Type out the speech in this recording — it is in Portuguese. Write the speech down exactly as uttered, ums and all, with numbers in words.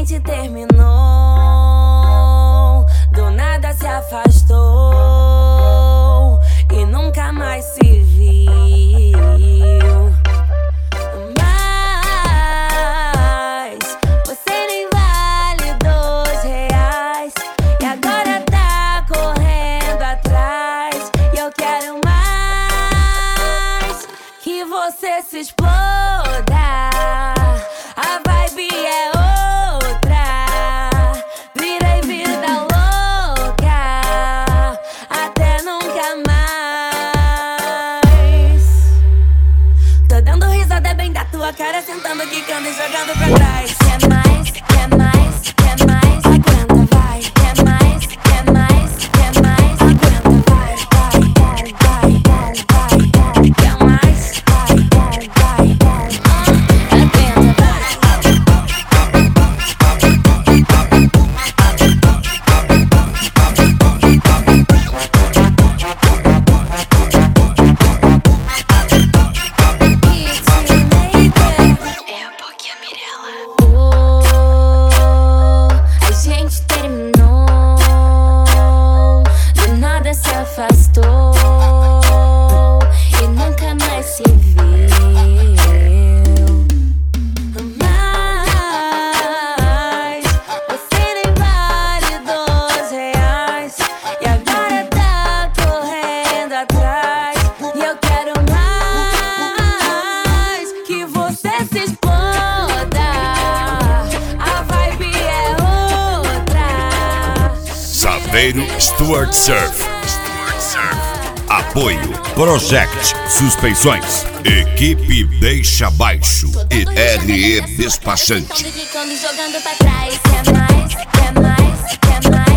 gente terminou, do nada se afastou e nunca mais se viu. Mas você nem vale dois reais e agora tá correndo atrás. E eu quero mais que você se exploda. A vibe é outra, virei vida louca até nunca mais. Tô dando risada bem da tua cara, sentando, quicando e jogando pra trás. Quer mais, quer mais, quer mais, aguenta, vai. Quer mais, quer mais, quer mais, aguenta, vai, vai, vai, vai, vai, vai, vai. Quer mais, vai, vai, vai, vai, aguenta, vai. Afastou e nunca mais se viu. Mas você nem vale dois reais e agora tá correndo atrás. E eu quero mais que você se exploda. A vibe é outra. Saveiro Stuart Surf. Apoio Project Suspensões, Equipe Deixa Baixo e R E Despachante. Jogando pra trás, quer mais, quer mais, quer mais.